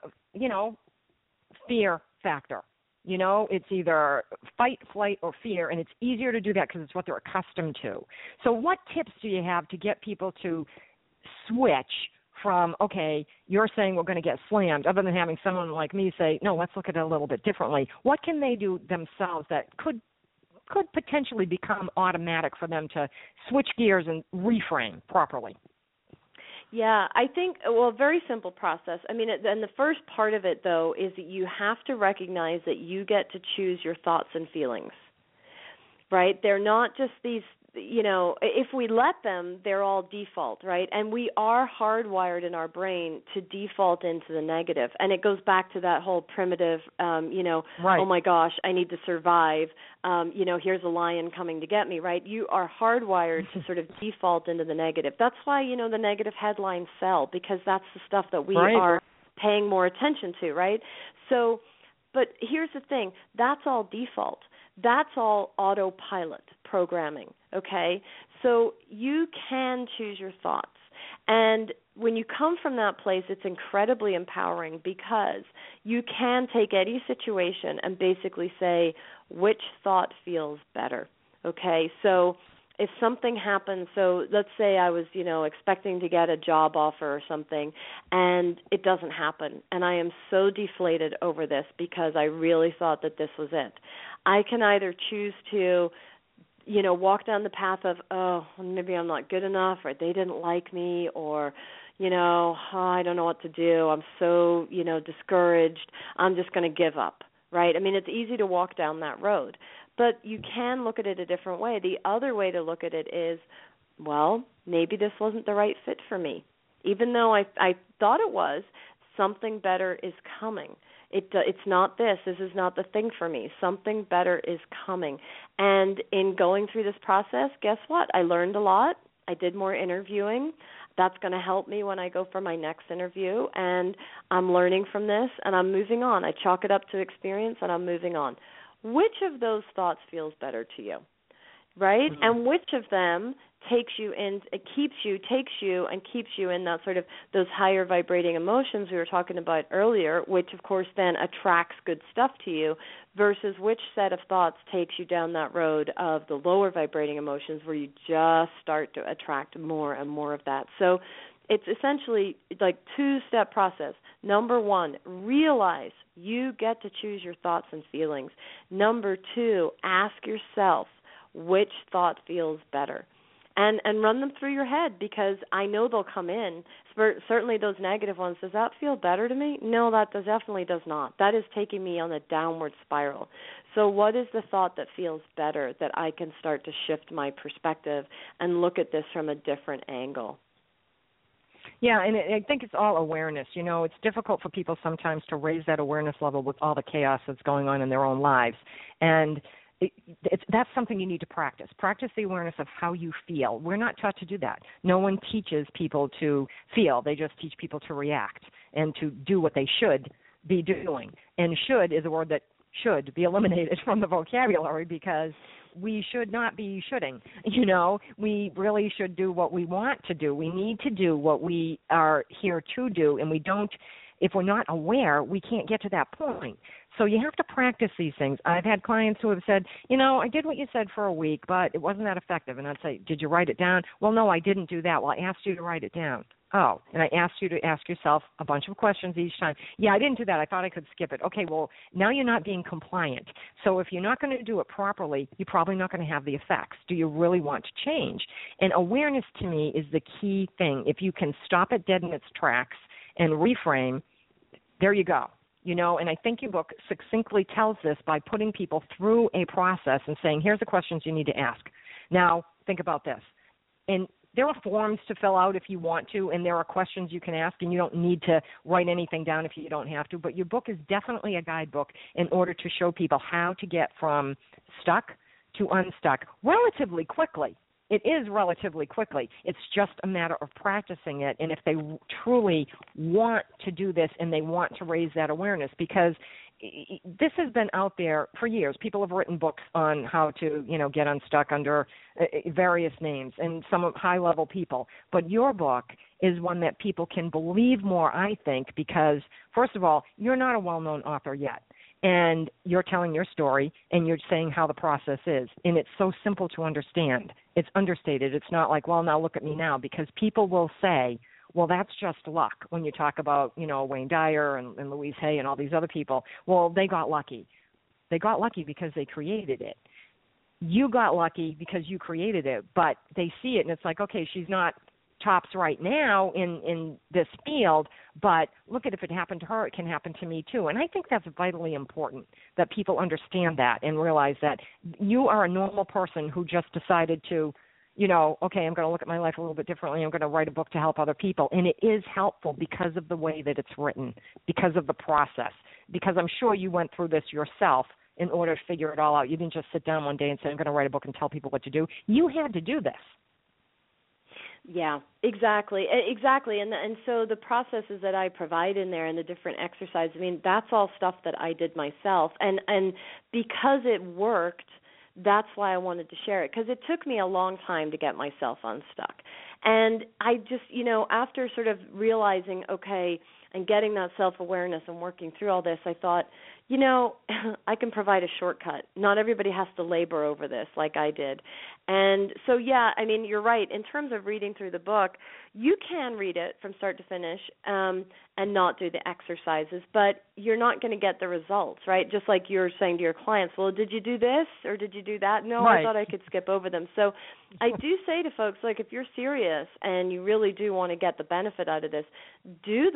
fear factor. It's either fight, flight, or fear, and it's easier to do that because it's what they're accustomed to. So what tips do you have to get people to switch from, okay, you're saying we're going to get slammed, other than having someone like me say, no, let's look at it a little bit differently? What can they do themselves that could potentially become automatic for them to switch gears and reframe properly? Yeah, I think, a very simple process. I mean, and the first part of it, though, is that you have to recognize that you get to choose your thoughts and feelings, right? They're not just these, if we let them, they're all default, right? And we are hardwired in our brain to default into the negative. And it goes back to that whole primitive, right. Oh, my gosh, I need to survive. Here's a lion coming to get me, right? You are hardwired to sort of default into the negative. That's why, the negative headlines sell, because that's the stuff that we are paying more attention to, right? So, but here's the thing. That's all default. That's all autopilot programming, okay? So you can choose your thoughts. And when you come from that place, it's incredibly empowering, because you can take any situation and basically say, which thought feels better, okay? So if something happens, so let's say I was, expecting to get a job offer or something, and it doesn't happen, and I am so deflated over this because I really thought that this was it. I can either choose to, walk down the path of, oh, maybe I'm not good enough, or they didn't like me, or, I don't know what to do. I'm so, discouraged. I'm just going to give up, right? I mean, it's easy to walk down that road, but you can look at it a different way. The other way to look at it is, well, maybe this wasn't the right fit for me. Even though I thought it was, something better is coming. It's not this. This is not the thing for me. Something better is coming. And in going through this process, guess what? I learned a lot. I did more interviewing. That's going to help me when I go for my next interview. And I'm learning from this, and I'm moving on. I chalk it up to experience, and I'm moving on. Which of those thoughts feels better to you, right? Mm-hmm. And which of them takes you in, takes you in that sort of those higher vibrating emotions we were talking about earlier, which of course then attracts good stuff to you, versus which set of thoughts takes you down that road of the lower vibrating emotions where you just start to attract more and more of that. So it's essentially like two-step process. Number one, realize you get to choose your thoughts and feelings. Number two, ask yourself which thought feels better. And run them through your head, because I know they'll come in. Certainly those negative ones. Does that feel better to me? No, that definitely does not. That is taking me on a downward spiral. So what is the thought that feels better that I can start to shift my perspective and look at this from a different angle? Yeah, and I think it's all awareness. You know, it's difficult for people sometimes to raise that awareness level with all the chaos that's going on in their own lives. And that's something you need to practice. Practice the awareness of how you feel. We're not taught to do that. No one teaches people to feel. They just teach people to react and to do what they should be doing. And should is a word that should be eliminated from the vocabulary, because we should not be shoulding. You know, we really should do what we want to do. We need to do what we are here to do, and we don't. If we're not aware, we can't get to that point. So you have to practice these things. I've had clients who have said, you know, I did what you said for a week, but it wasn't that effective. And I'd say, did you write it down? Well, no, I didn't do that. Well, I asked you to write it down. Oh, and I asked you to ask yourself a bunch of questions each time. Yeah, I didn't do that. I thought I could skip it. Okay, well, now you're not being compliant. So if you're not going to do it properly, you're probably not going to have the effects. Do you really want to change? And awareness, to me, is the key thing. If you can stop it dead in its tracks and reframe, there you go. You know, and I think your book succinctly tells this by putting people through a process and saying, here's the questions you need to ask. Now, think about this. And there are forms to fill out if you want to, and there are questions you can ask, and you don't need to write anything down if you don't have to. But your book is definitely a guidebook in order to show people how to get from stuck to unstuck relatively quickly. It is relatively quickly. It's just a matter of practicing it, and if they truly want to do this and they want to raise that awareness, because this has been out there for years. People have written books on how to, you know, get unstuck under various names, and some high-level people. But your book is one that people can believe more, I think, because, first of all, you're not a well-known author yet. And you're telling your story, and you're saying how the process is. And it's so simple to understand. It's understated. It's not like, well, now look at me now, because people will say, well, that's just luck. When you talk about, you know, Wayne Dyer and Louise Hay and all these other people, well, they got lucky. They got lucky because they created it. You got lucky because you created it, but they see it, and it's like, okay, she's not tops right now in this field, but look at, if it happened to her, it can happen to me too. And I think that's vitally important, that people understand that and realize that you are a normal person who just decided to, you know, okay, I'm going to look at my life a little bit differently. I'm going to write a book to help other people. And it is helpful because of the way that it's written, because of the process, because I'm sure you went through this yourself in order to figure it all out. You didn't just sit down one day and say, I'm going to write a book and tell people what to do. You had to do this. Yeah, exactly. And so the processes that I provide in there and the different exercises, I mean, that's all stuff that I did myself. And because it worked, that's why I wanted to share it, because it took me a long time to get myself unstuck. And I just, you know, after sort of realizing, okay, and getting that self-awareness and working through all this, I thought, you know, I can provide a shortcut. Not everybody has to labor over this like I did. And so, yeah, I mean, you're right. In terms of reading through the book, you can read it from start to finish and not do the exercises, but you're not going to get the results, right? Just like you're saying to your clients, well, did you do this or did you do that? No, right. I thought I could skip over them. So I do say to folks, like, if you're serious and you really do want to get the benefit out of this, do the little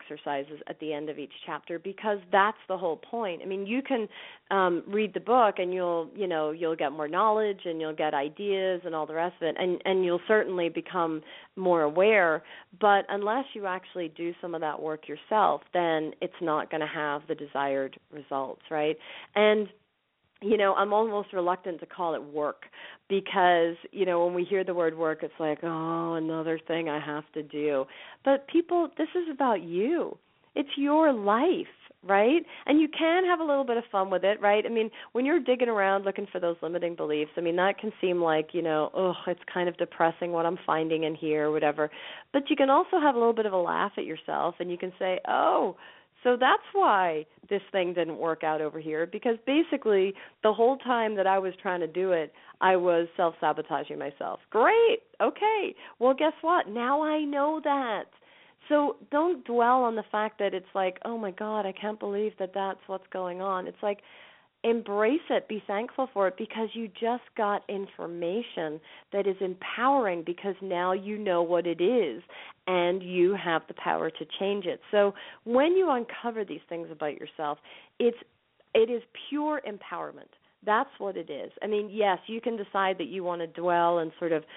exercises at the end of each chapter, because that's the whole point. I mean, you can read the book and you'll get more knowledge and you'll get ideas and all the rest of it, and you'll certainly become more aware, but unless you actually do some of that work yourself, then it's not going to have the desired results, right? And I'm almost reluctant to call it work because, when we hear the word work, it's like, oh, another thing I have to do. But people, this is about you. It's your life, right? And you can have a little bit of fun with it, right? I mean, when you're digging around looking for those limiting beliefs, I mean, that can seem like, it's kind of depressing what I'm finding in here or whatever. But you can also have a little bit of a laugh at yourself, and you can say, oh, so that's why this thing didn't work out over here, because basically the whole time that I was trying to do it, I was self-sabotaging myself. Great. Okay. Well, guess what? Now I know that. So don't dwell on the fact that it's like, oh, my God, I can't believe that that's what's going on. It's like, embrace it, be thankful for it, because you just got information that is empowering, because now you know what it is and you have the power to change it. So when you uncover these things about yourself, it is pure empowerment. That's what it is. I mean, yes, you can decide that you want to dwell and sort of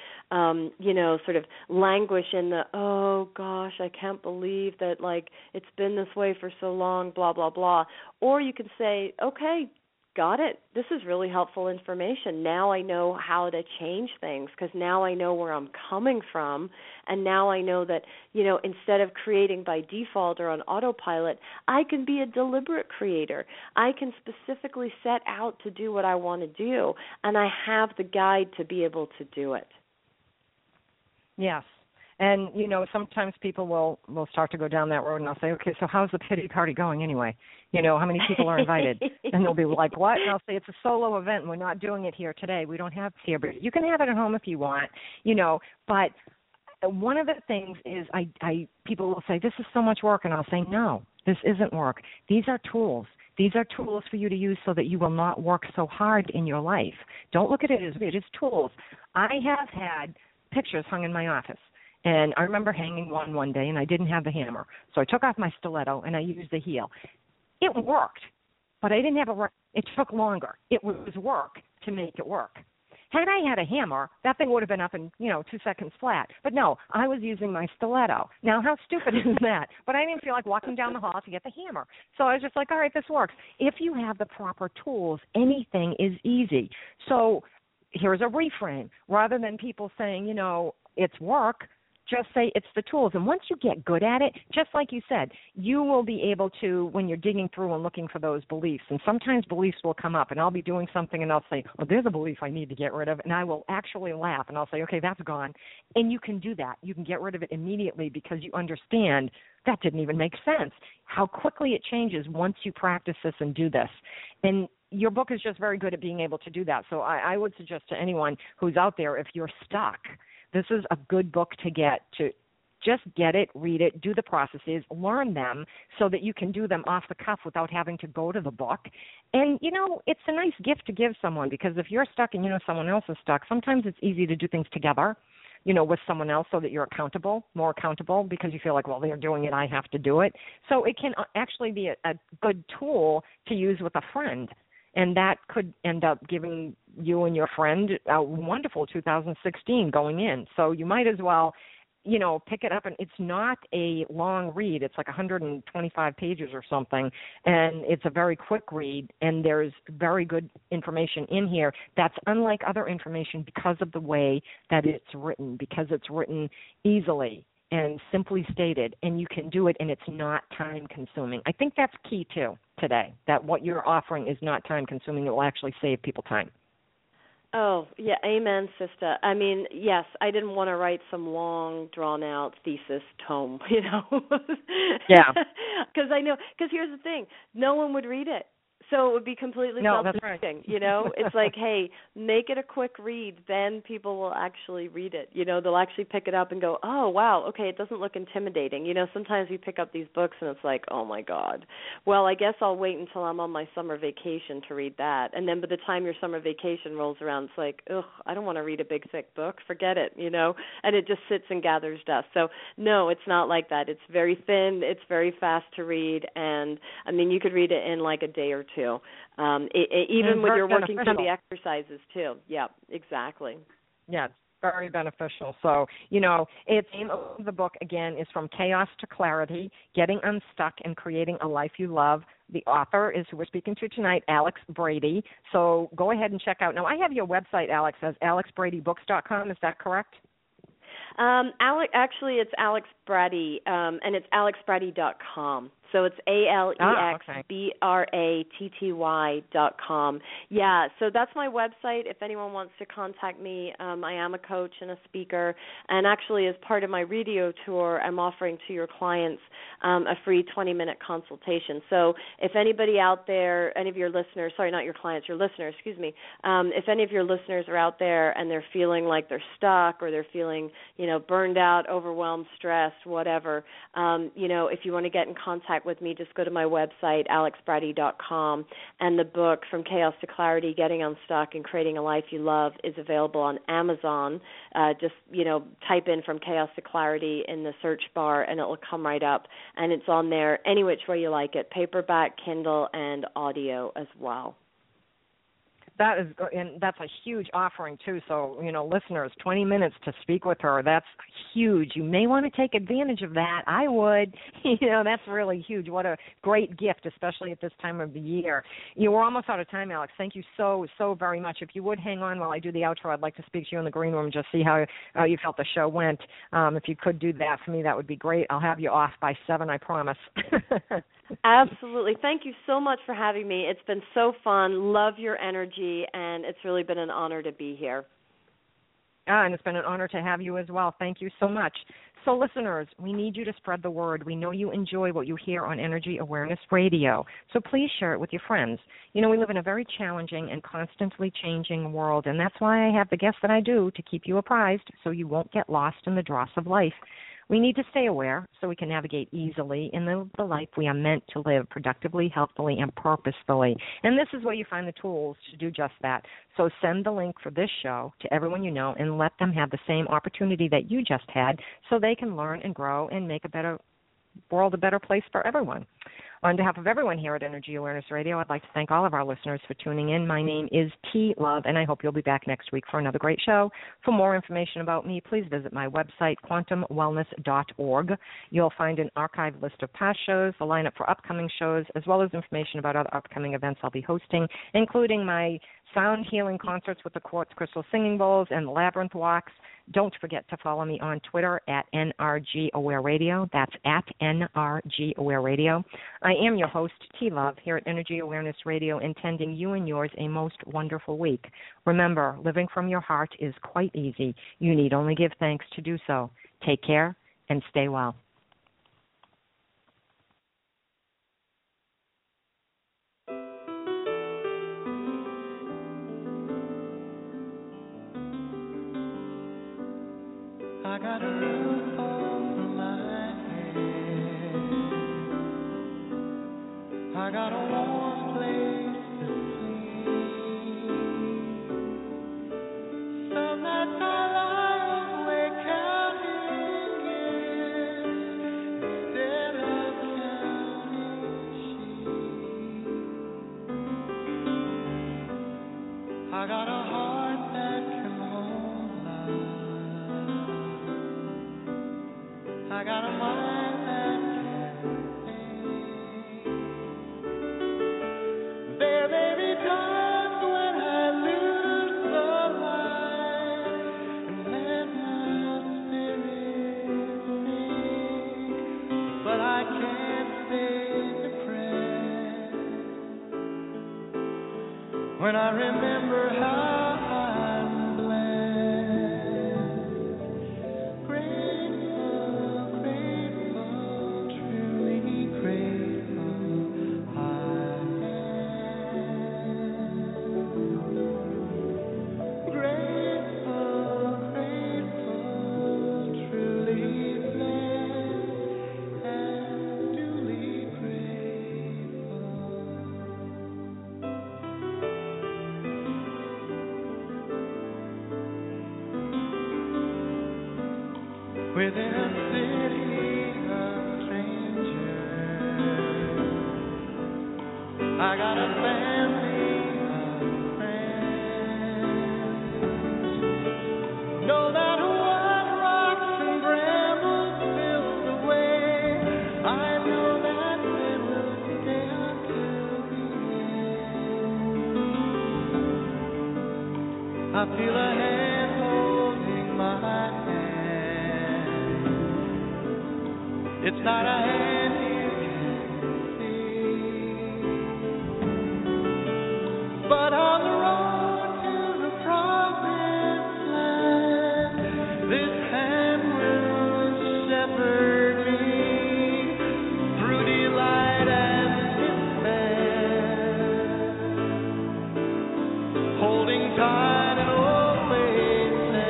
languish in the, oh, gosh, I can't believe that, like, it's been this way for so long, blah, blah, blah. Or you can say, okay, got it. This is really helpful information. Now I know how to change things, because now I know where I'm coming from, and now I know that, instead of creating by default or on autopilot, I can be a deliberate creator. I can specifically set out to do what I want to do, and I have the guide to be able to do it. Yes. And, sometimes people will start to go down that road, and I'll say, okay, so how's the pity party going anyway? How many people are invited? And they'll be like, what? And I'll say, it's a solo event, and we're not doing it here today. We don't have it here, but you can have it at home if you want, But one of the things is people will say, this is so much work, and I'll say, no, this isn't work. These are tools. These are tools for you to use so that you will not work so hard in your life. Don't look at it as it is tools. I have had pictures hung in my office. And I remember hanging one day, and I didn't have the hammer. So I took off my stiletto, and I used the heel. It worked, but I didn't have it took longer. It was work to make it work. Had I had a hammer, that thing would have been up in, 2 seconds flat. But no, I was using my stiletto. Now, how stupid is that? But I didn't feel like walking down the hall to get the hammer. So I was just like, all right, this works. If you have the proper tools, anything is easy. So here's a reframe. Rather than people saying, it's work, just say it's the tools. And once you get good at it, just like you said, you will be able to, when you're digging through and looking for those beliefs, and sometimes beliefs will come up, and I'll be doing something, and I'll say, oh, there's a belief I need to get rid of, and I will actually laugh, and I'll say, okay, that's gone. And you can do that. You can get rid of it immediately because you understand that didn't even make sense. How quickly it changes once you practice this and do this. And your book is just very good at being able to do that. So I would suggest to anyone who's out there, if you're stuck, this is a good book to get, to just get it, read it, do the processes, learn them so that you can do them off the cuff without having to go to the book. And, it's a nice gift to give someone, because if you're stuck and someone else is stuck, sometimes it's easy to do things together, with someone else so that you're more accountable, because you feel like, well, they're doing it, I have to do it. So it can actually be a good tool to use with a friend. And that could end up giving you and your friend a wonderful 2016 going in. So you might as well, pick it up. And it's not a long read. It's like 125 pages or something. And it's a very quick read. And there's very good information in here that's unlike other information because of the way that it's written, because it's written easily and simply stated, and you can do it, and it's not time-consuming. I think that's key, too, today, that what you're offering is not time-consuming. It will actually save people time. Oh, yeah, amen, sister. I mean, yes, I didn't want to write some long, drawn-out thesis tome, Yeah. Because here's the thing, no one would read it. So it would be completely self-defeating, right. you know? It's like, hey, make it a quick read, then people will actually read it. You know, they'll actually pick it up and go, oh, wow, okay, it doesn't look intimidating. You know, sometimes you pick up these books and it's like, oh, my God. Well, I guess I'll wait until I'm on my summer vacation to read that. And then by the time your summer vacation rolls around, it's like, ugh, I don't want to read a big, thick book. Forget it, you know? And it just sits and gathers dust. So, no, it's not like that. It's very thin. It's very fast to read. And, I mean, you could read it in like a day or two. Even when you're working through the exercises too. Yeah, exactly. Yeah, it's very beneficial. So, you know, the name of the book, again, is From Chaos to Clarity, Getting Unstuck and Creating a Life You Love. The author is who we're speaking to tonight, Alex Brady. So go ahead and check out. Now, I have your website, Alex, as alexbradybooks.com. Is that correct? Actually, it's Alex Brady, and it's alexbrady.com. So it's ALEXBRATTY.com. Yeah, so that's my website. If anyone wants to contact me, I am a coach and a speaker. And actually, as part of my radio tour, I'm offering to your clients a free 20-minute consultation. So if anybody out there, any of your listeners, sorry, not your clients, your listeners, excuse me, if any of your listeners are out there and they're feeling like they're stuck or they're feeling, you know, burned out, overwhelmed, stressed, whatever, you know, if you want to get in contact with me, just go to my website, alexbrady.com, and the book From Chaos to Clarity, Getting Unstuck and Creating a Life You Love is available on Amazon. Just, you know, type in From Chaos to Clarity in the search bar and it will come right up. And it's on there any which way you like it, paperback, Kindle, and audio as well. That's a huge offering too. So, you know, listeners, 20 minutes to speak with her, that's huge. You may want to take advantage of that. I would. You know, that's really huge. What a great gift, especially at this time of the year. You know, we're almost out of time, Alex. Thank you so very much. If you would hang on while I do the outro, I'd like to speak to you in the green room and just see how you felt the show went. If you could do that for me, that would be great. I'll have you off by 7, I promise. Absolutely. Thank you so much for having me. It's been so fun. Love your energy, and it's really been an honor to be here. And it's been an honor to have you as well. Thank you so much. So, listeners, we need you to spread the word. We know you enjoy what you hear on Energy Awareness Radio, so please share it with your friends. You know, we live in a very challenging and constantly changing world, and that's why I have the guests that I do to keep you apprised so you won't get lost in the dross of life. We need to stay aware so we can navigate easily in the life we are meant to live productively, healthfully, and purposefully. And this is where you find the tools to do just that. So send the link for this show to everyone you know and let them have the same opportunity that you just had so they can learn and grow and make a better world a better place for everyone. On behalf of everyone here at Energy Awareness Radio, I'd like to thank all of our listeners for tuning in. My name is T. Love, and I hope you'll be back next week for another great show. For more information about me, please visit my website, quantumwellness.org. You'll find an archived list of past shows, the lineup for upcoming shows, as well as information about other upcoming events I'll be hosting, including my sound healing concerts with the Quartz Crystal Singing Bowls and the Labyrinth Walks. Don't forget to follow me on Twitter at NRG Aware Radio. That's at NRG Aware Radio. I am your host, T. Love, here at Energy Awareness Radio, intending you and yours a most wonderful week. Remember, living from your heart is quite easy. You need only give thanks to do so. Take care and stay well. I got a roof over my head. I got a warm place to sleep. Some nights I lie awake counting years instead of counting sheep. I got a heart that can hold love. I got a mind that can think. There may be times when I lose the light and let my spirit sink, but I can't stay depressed when I remember how within a city of strangers. I got a family of friends. No matter what rocks and brambles fill the way, I know that they will stay until the end. I feel a hand holding my hand. It's not a hand you can see, but on the road to the promised land, this hand will shepherd me through delight and despair, holding tight and always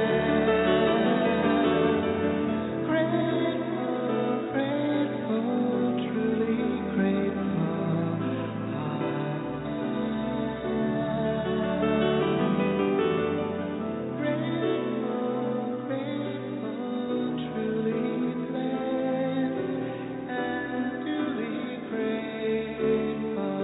there. Grateful, grateful, truly grateful I am. Grateful, grateful, truly blessed and duly grateful.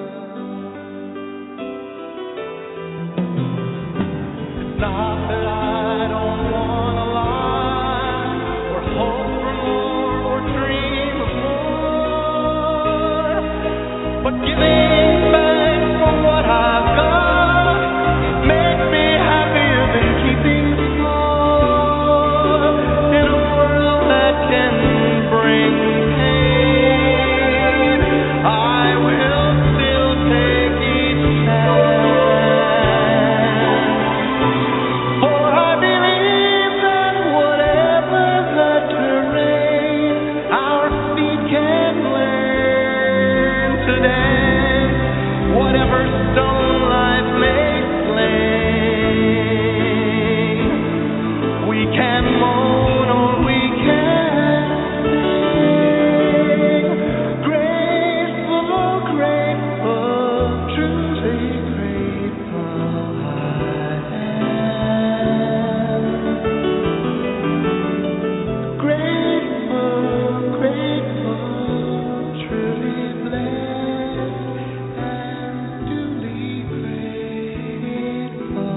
It's not that I don't want to lie, or hope for more, or dream of more, but giving thanks for what I've got makes me happier than keeping score. In a world that can bring pain, I will still take each chance. For I believe that whatever the terrain, our feet can learn to dance. Whatever stone life may fling, we can moan or we can sing. Grateful, grateful, truly grateful I am. Grateful, grateful, truly blessed and duly grateful.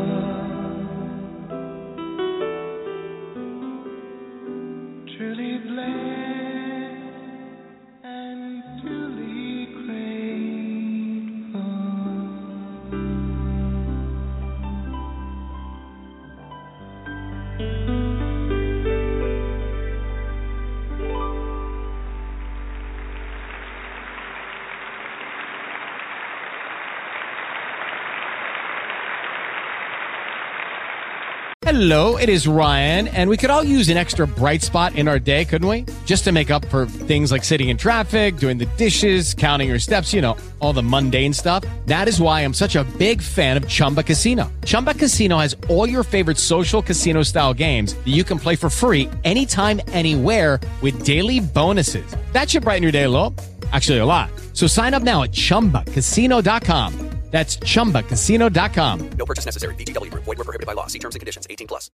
Truly blessed and duly grateful. Hello, it is Ryan, and we could all use an extra bright spot in our day, couldn't we? Just to make up for things like sitting in traffic, doing the dishes, counting your steps, you know, all the mundane stuff. That is why I'm such a big fan of Chumba Casino. Chumba Casino has all your favorite social casino-style games that you can play for free anytime, anywhere with daily bonuses. That should brighten your day a little. Actually, a lot. So sign up now at ChumbaCasino.com. That's ChumbaCasino.com. No purchase necessary. VGW Group. Void where prohibited by law. See terms and conditions. 18+.